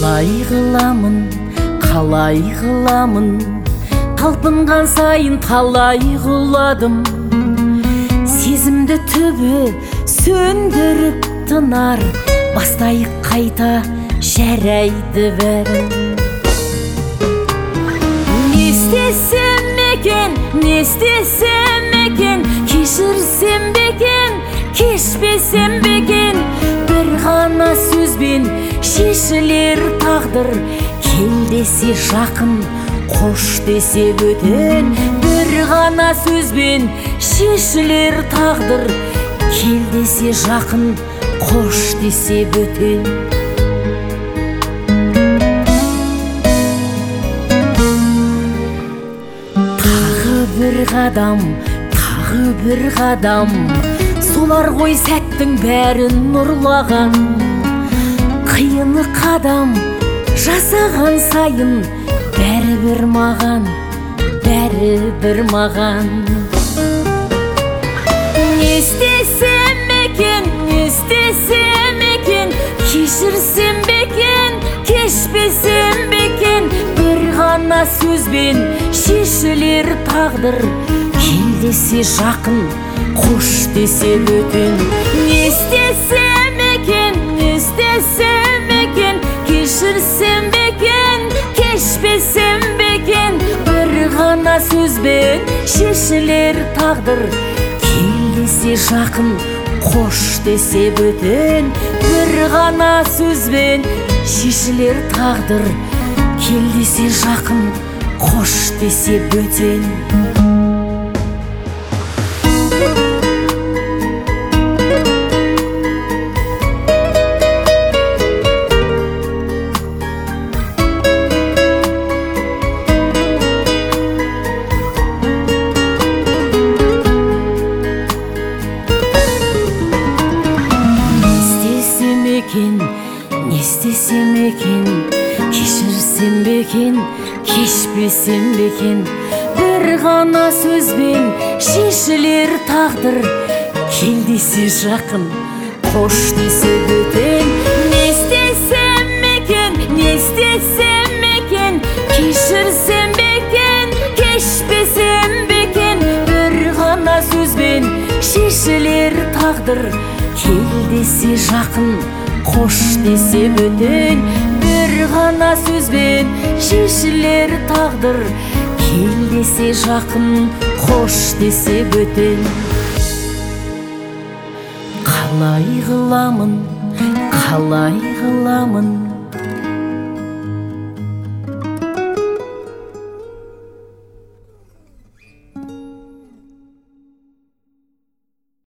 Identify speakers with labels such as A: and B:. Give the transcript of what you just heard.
A: қалай қыламын, талпынған сайын талай құладым. Сезімді түбі сөндіріп тынар, бастайық қайта жарайды бәрін. Не істесем екен, кешірсем бе екен, кешпесем бе екен. Бір ғана сөзбен шешілер тағдыр, кел десе жақын, қош десе бөтен. Бір ғана сөзбен шешілер тағдыр, кел десе жақын, қош десе бөтен. Тағы бір қадам, солар ғой сәттің бәрін ұрлаған. Қиыны қадам жасаған сайын, бәрібір маған. Не істесем екен, кешірсем бе екен, кешпесем бе екен. Бір ғана сөзбен шешілер тағдыр, кел десе жақын, қош десе бөтен. Не істесем екен, кешірсем бе екен, кешпесем бе екен. Бір ғана сөзбен шешілер тағдыр, кел десе жақын, қош десе бөтен. Бір ғана сөзбен шешілер тағдыр, кел десе жақын, қош десе бөтен. Не істесем екен, кешірсем бе екен, кешпесем бе екен. Бір ғана сөзбен шешілер тағдыр, кел десе жақын, қош десе бөтен. Не істесем екен, кешірсем бе екен, кешпесем бе екен. Бір ғана сөзбен шешілер тағдыр, кел десе жақын, қош десе бөтен. Бір ғана сөзбен шешілер тағдыр, кел десе жақын, қош десе бөтен. Қалай қыламын,